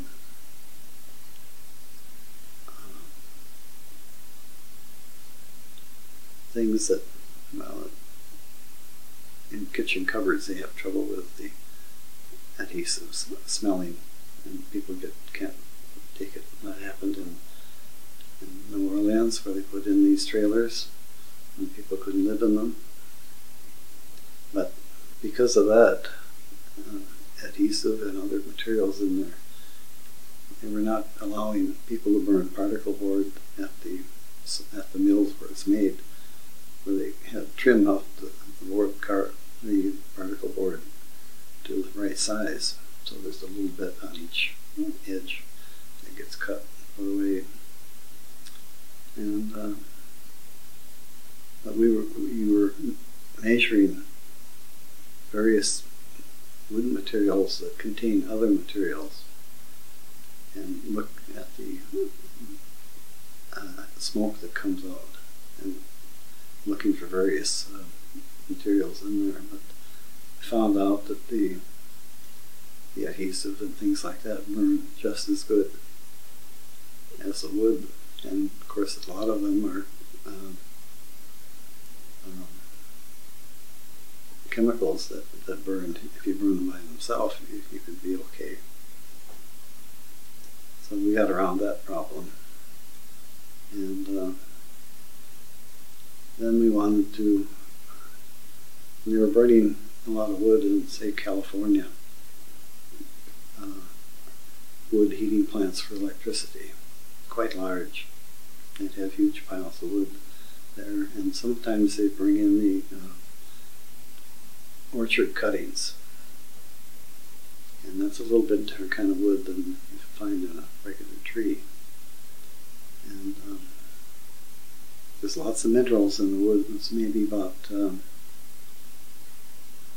things that, well, in kitchen cupboards they have trouble with the adhesives, smelling, and people can't take it. That happened in New Orleans, where they put in these trailers and people couldn't live in them. But because of that, adhesive and other materials in there, they were not allowing people to burn particle board at the mills where it's made, where they had trimmed off the particle board to the right size. So there's a little bit on each edge that gets cut away. And but we were measuring various wood materials that contain other materials and look at the smoke that comes out and looking for various materials in there. But I found out that the adhesive and things like that burn just as good as the wood. And of course a lot of them are chemicals that burn. If you burn them by themselves, you could be okay. So we got around that problem. And then we wanted to, we were burning a lot of wood in, say, California, wood heating plants for electricity, quite large. They'd have huge piles of wood there, and sometimes they bring in the orchard cuttings, and that's a little bit different kind of wood than you find in a regular tree. And there's lots of minerals in the wood. It's maybe about,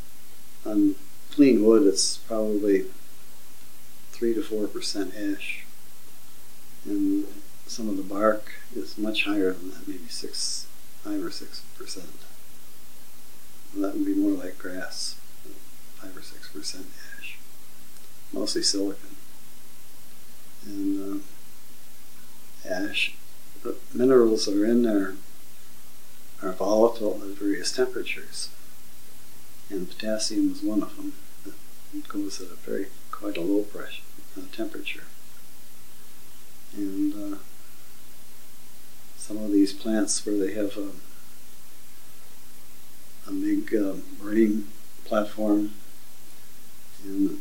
on clean wood, it's probably 3 to 4% ash. and some of the bark is much higher than that, maybe 5 or 6%. And that would be more like grass, 5 or 6% ash, mostly silicon. And ash, the minerals that are in there are volatile at various temperatures, and potassium is one of them. It goes at quite a low pressure temperature. And some of these plants where they have a big burning platform, and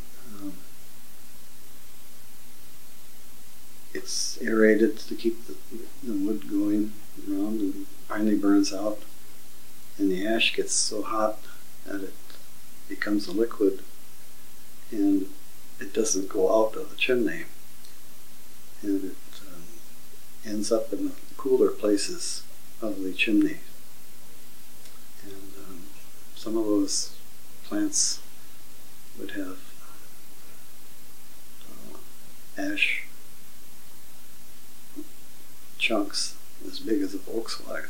it's aerated to keep the wood going around, and finally burns out, and the ash gets so hot that it becomes a liquid, and it doesn't go out of the chimney, and it ends up in the cooler places of the chimney. And some of those plants would have ash chunks as big as a Volkswagen.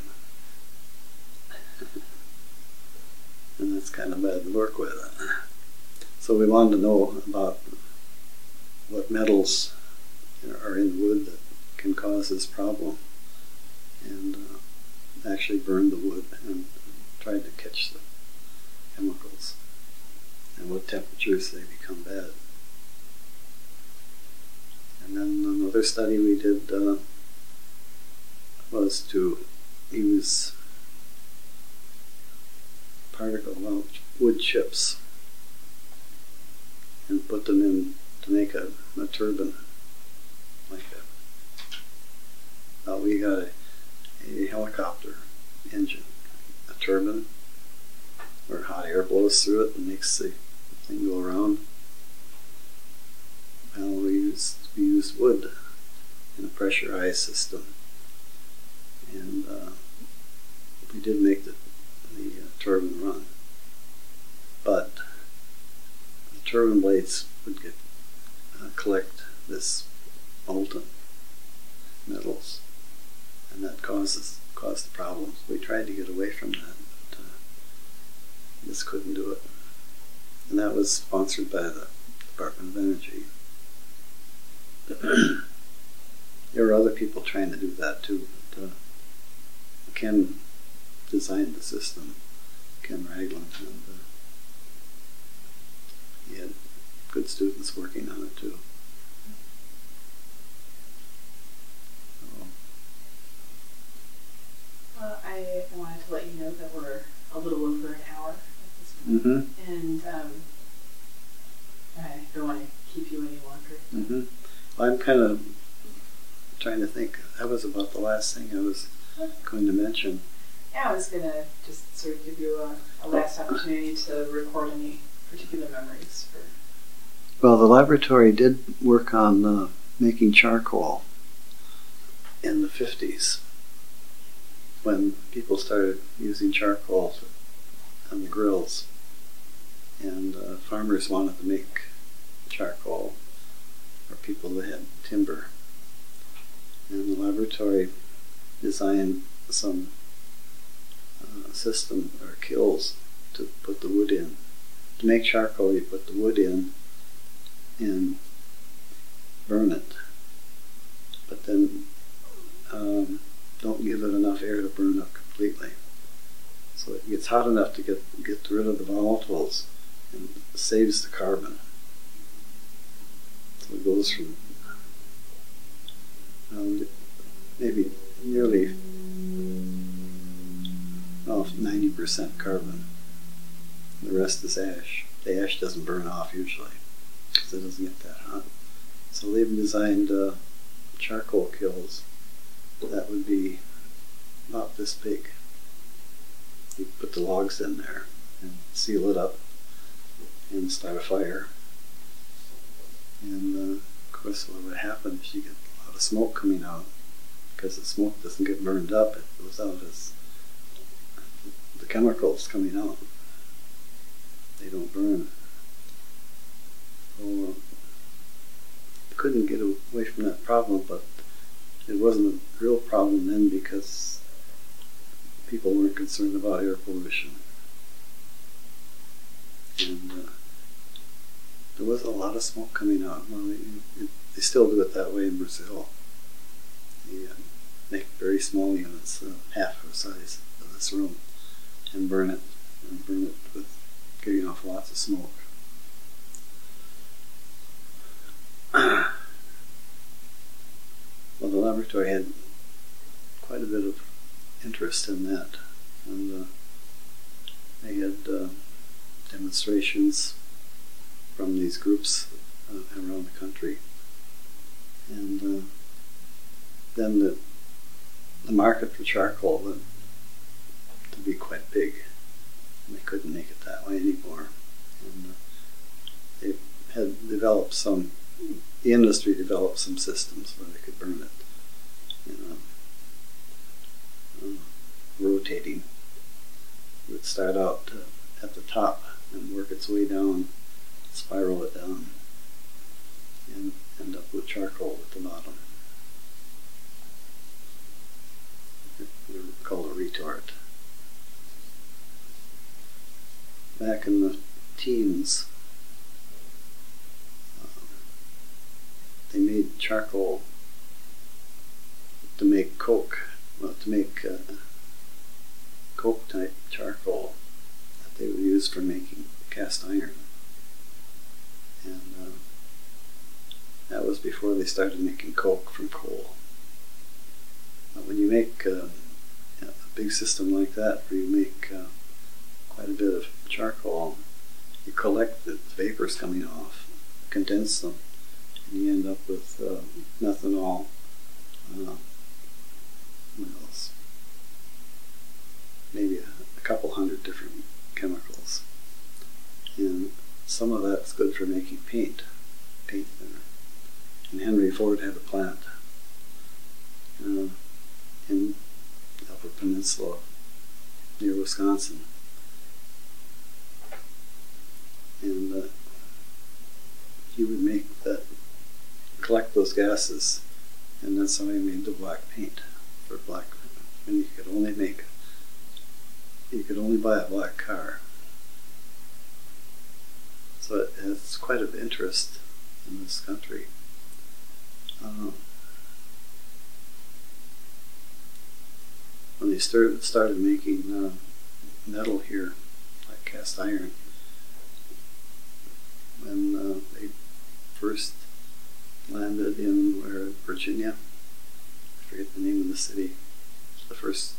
And that's kind of bad to work with. So we wanted to know about what metals are in wood that can cause this problem, and actually burned the wood and tried to catch the chemicals and what temperatures they become bad. And then another study we did was to use wood chips and put them in to make a turbine. We got a helicopter engine, a turbine where hot air blows through it and makes the thing go around. And we used wood in a pressurized system, and we did make the turbine run, but the turbine blades would collect this molten metals, and that caused the problems. We tried to get away from that, but just couldn't do it. And that was sponsored by the Department of Energy. There were other people trying to do that too, but Ken designed the system, Ken Ragland, and he had good students working on it too. I wanted to let you know that we're a little over an hour at this point, and I don't want to keep you any longer. I'm kind of trying to think. That was about the last thing I was going to mention. Yeah, I was going to just sort of give you a last opportunity to record any particular memories. Well, the laboratory did work on making charcoal in the 50s, when people started using charcoal on the grills, and farmers wanted to make charcoal for people that had timber. And the laboratory designed some system or kilns to put the wood in. To make charcoal, you put the wood in and burn it, but then don't give it enough air to burn up completely. So it gets hot enough to get rid of the volatiles and saves the carbon. So it goes from maybe nearly 90% carbon. The rest is ash. The ash doesn't burn off usually because it doesn't get that hot. So they've designed charcoal kilns that would be about this big. You put the logs in there and seal it up and start a fire. And of course what would happen is you get a lot of smoke coming out, because the smoke doesn't get burned up, it goes out as the chemicals coming out. They don't burn. So couldn't get away from that problem, but it wasn't a real problem then because people weren't concerned about air pollution. And there was a lot of smoke coming out. Well, they still do it that way in Brazil. They make very small units, half the size of this room, and burn it with getting off lots of smoke. Well, the laboratory had quite a bit of interest in that, and they had demonstrations from these groups around the country, and then the market for charcoal went to be quite big, and they couldn't make it that way anymore. And they had developed the industry developed some systems where they could burn it, rotating. It would start out at the top and work its way down, spiral it down, and end up with charcoal at the bottom. They're called a retort. Back in the teens, they made charcoal to make coke, to make coke type charcoal that they would use for making cast iron. And that was before they started making coke from coal. But when you make a big system like that, where you make quite a bit of charcoal, you collect the vapors coming off, condense them, and you end up with methanol, what else? Maybe a couple hundred different chemicals. And some of that's good for making paint thinner. And Henry Ford had a plant in the Upper Peninsula near Wisconsin. And he would collect those gases, and that's how he made the black paint for black. And you could only buy a black car. So it's quite of interest in this country. When they started making metal here, like cast iron, when they first landed in Virginia, I forget the name of the city, the first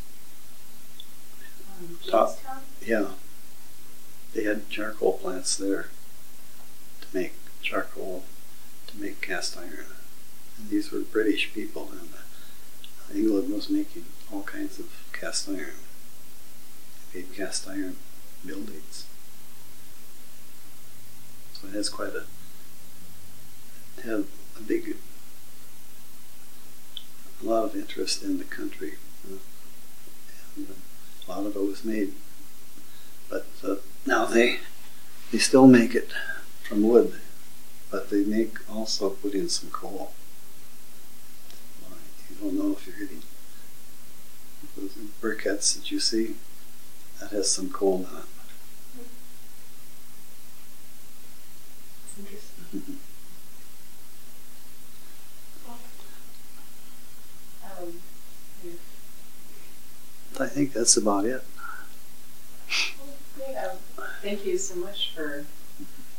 top, yeah, they had charcoal plants there to make charcoal, to make cast iron. And these were British people, and England was making all kinds of cast iron. They made cast iron buildings. So it has had a lot of interest in the country. And a lot of it was made. But now they still make it from wood, but they also put in some coal. You don't know if you're getting those briquettes that you see, that has some coal in it. That's interesting. I think that's about it. Great. Thank you so much for